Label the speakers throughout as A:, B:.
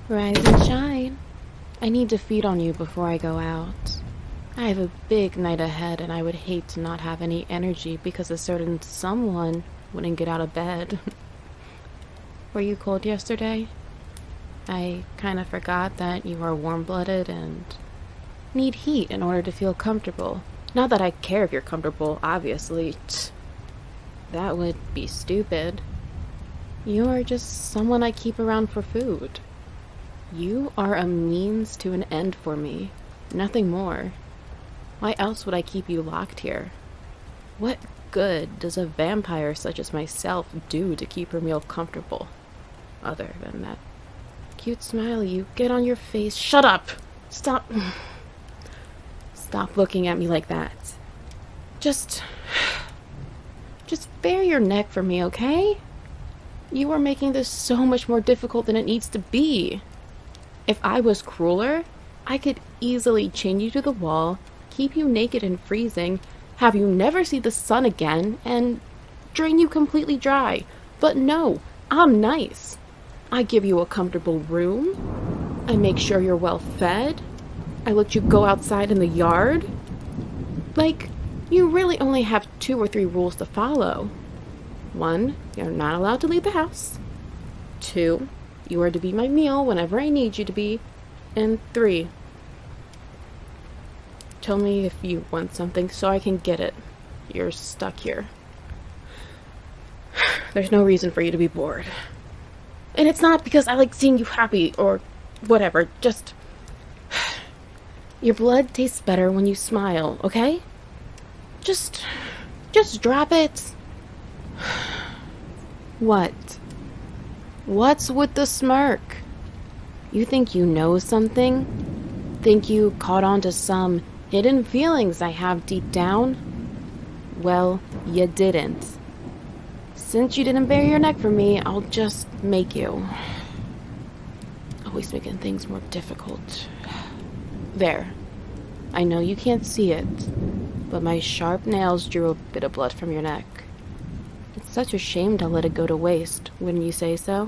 A: Rise and shine. I need to feed on you before I go out. I have a big night ahead and I would hate to not have any energy because a certain someone wouldn't get out of bed. Were you cold yesterday? I kind of forgot that you are warm-blooded and need heat in order to feel comfortable. Not that I care if you're comfortable, obviously. That would be stupid. You are just someone I keep around for food. You are a means to an end for me, nothing more. Why else would I keep you locked here? What good does a vampire such as myself do to keep her meal comfortable? Other than that cute smile you get on your face. Shut up! Stop. Stop looking at me like that. Just bare your neck for me, okay? You are making this so much more difficult than it needs to be. If I was crueler, I could easily chain you to the wall, keep you naked and freezing, have you never see the sun again, and drain you completely dry. But no, I'm nice. I give you a comfortable room. I make sure you're well fed. I let you go outside in the yard. Like, you really only have 2 or 3 rules to follow. 1, you're not allowed to leave the house. 2, you are to be my meal whenever I need you to be. And 3, tell me if you want something so I can get it. You're stuck here. There's no reason for you to be bored. And it's not because I like seeing you happy or whatever, just... Your blood tastes better when you smile, okay? Just drop it. What? What's with the smirk? You think you know something? Think you caught on to some hidden feelings I have deep down? Well, you didn't. Since you didn't bare your neck for me, I'll just make you. Always making things more difficult. There. I know you can't see it, but my sharp nails drew a bit of blood from your neck. It's such a shame to let it go to waste, wouldn't you say so?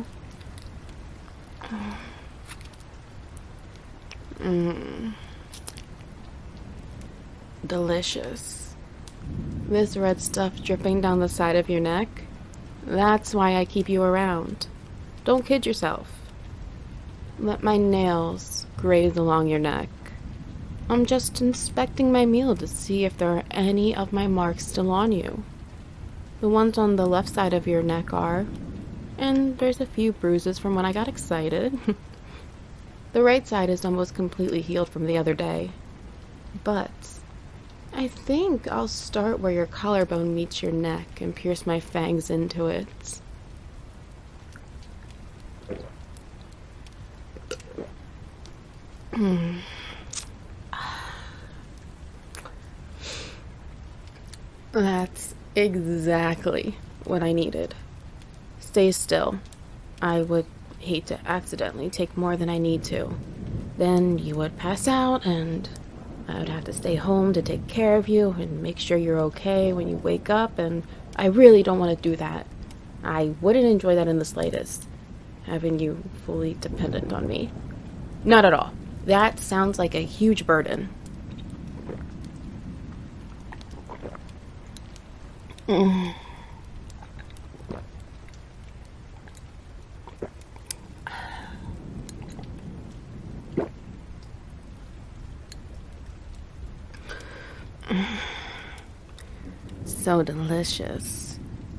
A: Delicious. This red stuff dripping down the side of your neck? That's why I keep you around. Don't kid yourself. Let my nails graze along your neck. I'm just inspecting my meal to see if there are any of my marks still on you. The ones on the left side of your neck are, and there's a few bruises from when I got excited. The right side is almost completely healed from the other day. But I think I'll start where your collarbone meets your neck and pierce my fangs into it. That's exactly what I needed. Stay still. I would hate to accidentally take more than I need to. Then you would pass out and I would have to stay home to take care of you and make sure you're okay when you wake up, and I really don't want to do that. I wouldn't enjoy that in the slightest, having you fully dependent on me. Not at all. That sounds like a huge burden. So delicious.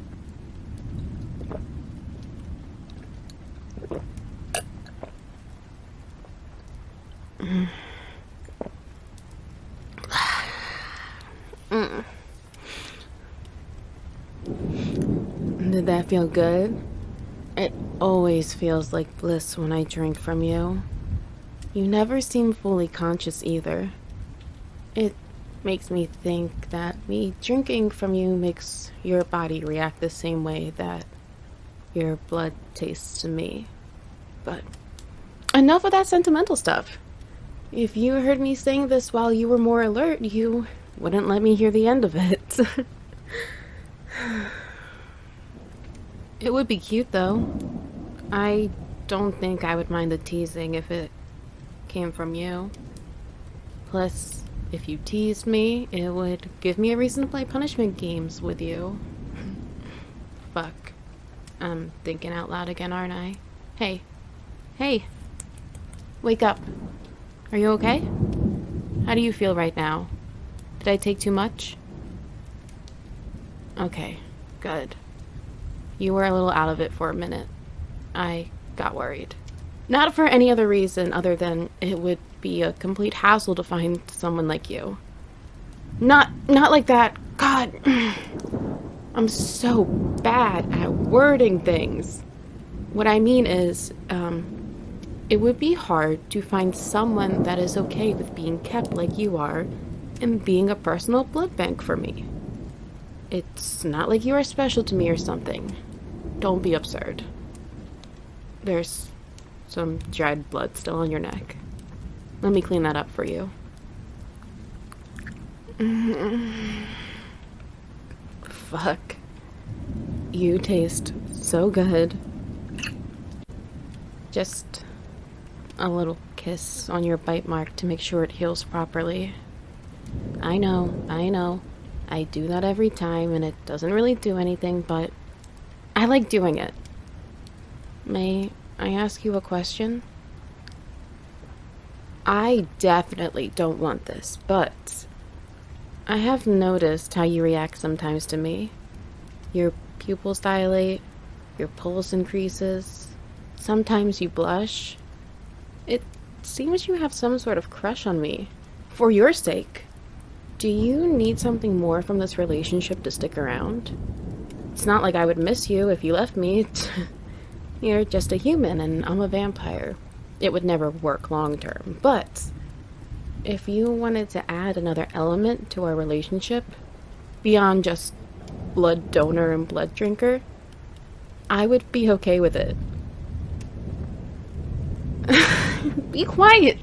A: Did that feel good? It always feels like bliss when I drink from you. You never seem fully conscious either. It makes me think that me drinking from you makes your body react the same way that your blood tastes to me. But enough of that sentimental stuff. If you heard me saying this while you were more alert, you wouldn't let me hear the end of it. It would be cute, though. I don't think I would mind the teasing if it came from you. Plus, if you teased me, it would give me a reason to play punishment games with you. Fuck. I'm thinking out loud again, aren't I? Hey. Hey. Wake up. Are you okay? How do you feel right now? Did I take too much? Okay. Good. You were a little out of it for a minute. I got worried. Not for any other reason other than it would be a complete hassle to find someone like you. Not like that. God. I'm so bad at wording things. What I mean is, it would be hard to find someone that is okay with being kept like you are and being a personal blood bank for me. It's not like you are special to me or something. Don't be absurd. There's some dried blood still on your neck. Let me clean that up for you. Fuck. You taste so good. Just a little kiss on your bite mark to make sure it heals properly. I know. I do that every time and it doesn't really do anything, but I like doing it. May I ask you a question? I definitely don't want this, but I have noticed how you react sometimes to me. Your pupils dilate, your pulse increases, sometimes you blush. It seems you have some sort of crush on me. For your sake. Do you need something more from this relationship to stick around? It's not like I would miss you if you left me. You're just a human and I'm a vampire. It would never work long term. But if you wanted to add another element to our relationship, beyond just blood donor and blood drinker, I would be okay with it. Be quiet.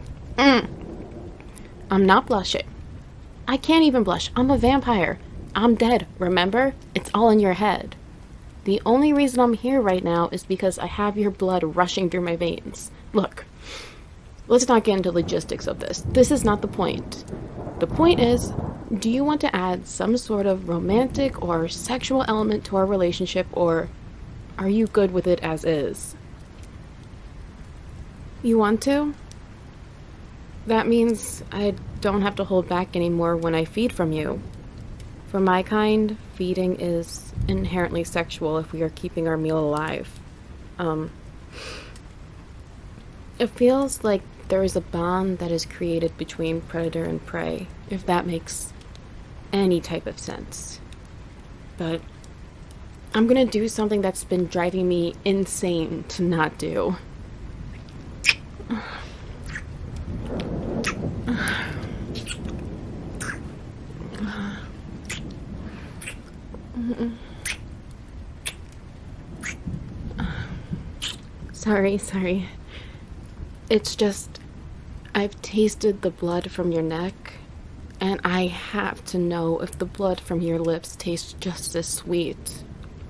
A: I'm not blushing. I can't even blush. I'm a vampire. I'm dead, remember? It's all in your head. The only reason I'm here right now is because I have your blood rushing through my veins. Look, let's not get into logistics of this. This is not the point. The point is, do you want to add some sort of romantic or sexual element to our relationship, or are you good with it as is? You want to? That means I don't have to hold back anymore when I feed from you. For my kind, feeding is inherently sexual if we are keeping our meal alive. It feels like there is a bond that is created between predator and prey, if that makes any type of sense. But I'm gonna do something that's been driving me insane to not do. Sorry. It's just, I've tasted the blood from your neck, and I have to know if the blood from your lips tastes just as sweet.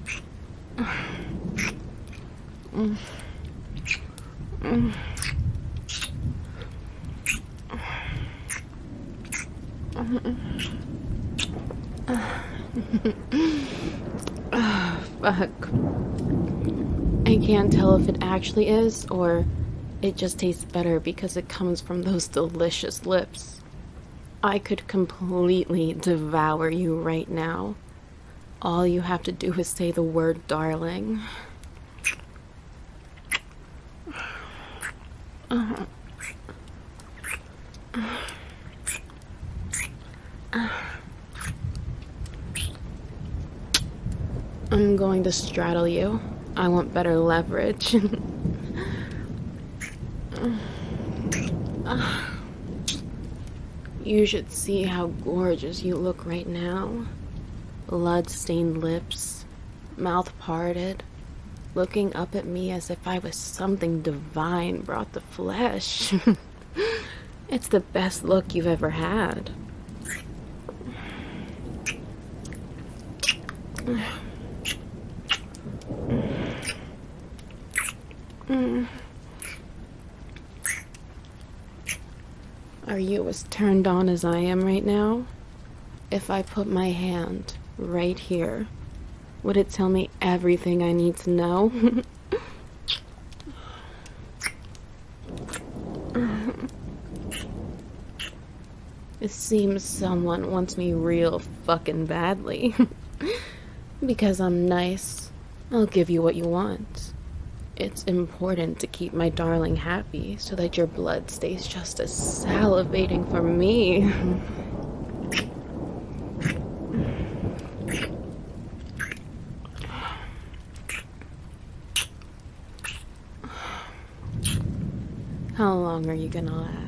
A: Fuck. I can't tell if it actually is, or it just tastes better because it comes from those delicious lips. I could completely devour you right now. All you have to do is say the word darling. I'm going to straddle you. I want better leverage. You should see how gorgeous you look right now. Blood-stained lips, mouth parted, looking up at me as if I was something divine brought to flesh. It's the best look you've ever had. Are you as turned on as I am right now? If I put my hand right here, would it tell me everything I need to know? It seems someone wants me real fucking badly. Because I'm nice, I'll give you what you want. It's important to keep my darling happy so that your blood stays just as salivating for me. How long are you gonna last?